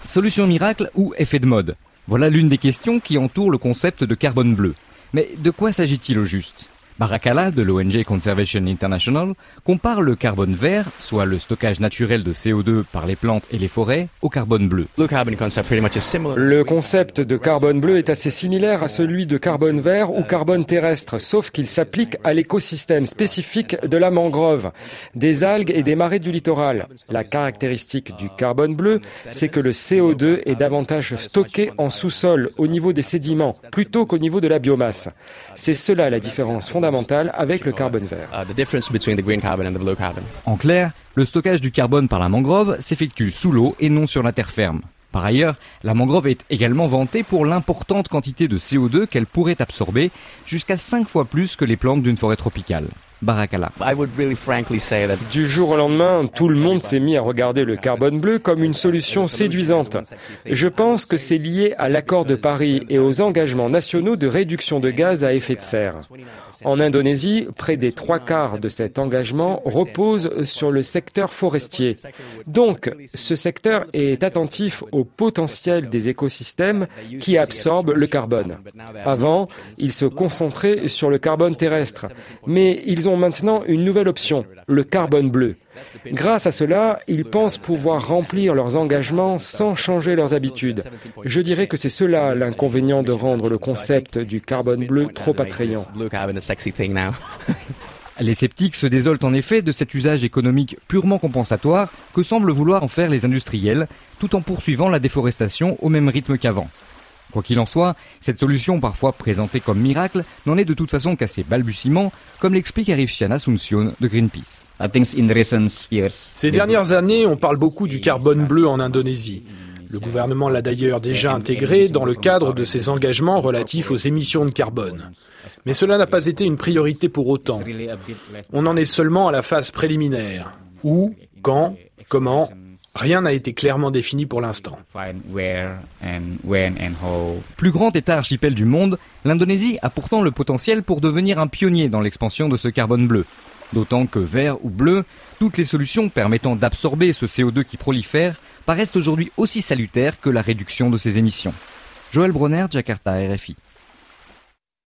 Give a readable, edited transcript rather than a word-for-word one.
Solution miracle ou effet de mode? Voilà l'une des questions qui entourent le concept de carbone bleu. Mais de quoi s'agit-il au juste? Barakala, de l'ONG Conservation International, compare le carbone vert, soit le stockage naturel de CO2 par les plantes et les forêts, au carbone bleu. Le concept de carbone bleu est assez similaire à celui de carbone vert ou carbone terrestre, sauf qu'il s'applique à l'écosystème spécifique de la mangrove, des algues et des marais du littoral. La caractéristique du carbone bleu, c'est que le CO2 est davantage stocké en sous-sol, au niveau des sédiments, plutôt qu'au niveau de la biomasse. C'est cela la différence fondamentale avec le carbone vert. En clair, le stockage du carbone par la mangrove s'effectue sous l'eau et non sur la terre ferme. Par ailleurs, la mangrove est également vantée pour l'importante quantité de CO2 qu'elle pourrait absorber, jusqu'à 5 fois plus que les plantes d'une forêt tropicale. Barakala. Du jour au lendemain, tout le monde s'est mis à regarder le carbone bleu comme une solution séduisante. Je pense que c'est lié à l'accord de Paris et aux engagements nationaux de réduction de gaz à effet de serre. En Indonésie, près des 3/4 de cet engagement repose sur le secteur forestier. Donc, ce secteur est attentif au potentiel des écosystèmes qui absorbent le carbone. Avant, ils se concentraient sur le carbone terrestre, mais ils ont maintenant une nouvelle option, le carbone bleu. Grâce à cela, ils pensent pouvoir remplir leurs engagements sans changer leurs habitudes. Je dirais que c'est cela l'inconvénient de rendre le concept du carbone bleu trop attrayant. Les sceptiques se désolent en effet de cet usage économique purement compensatoire que semblent vouloir en faire les industriels, tout en poursuivant la déforestation au même rythme qu'avant. Quoi qu'il en soit, cette solution parfois présentée comme miracle n'en est de toute façon qu'à ses balbutiements, comme l'explique Arifciana Asuncion de Greenpeace. Ces dernières années, on parle beaucoup du carbone bleu en Indonésie. Le gouvernement l'a d'ailleurs déjà intégré dans le cadre de ses engagements relatifs aux émissions de carbone. Mais cela n'a pas été une priorité pour autant. On en est seulement à la phase préliminaire. Où, quand, comment, rien n'a été clairement défini pour l'instant. Plus grand État archipel du monde, l'Indonésie a pourtant le potentiel pour devenir un pionnier dans l'expansion de ce carbone bleu. D'autant que vert ou bleu, toutes les solutions permettant d'absorber ce CO2 qui prolifère paraissent aujourd'hui aussi salutaires que la réduction de ses émissions. Joël Bronner, Jakarta, RFI.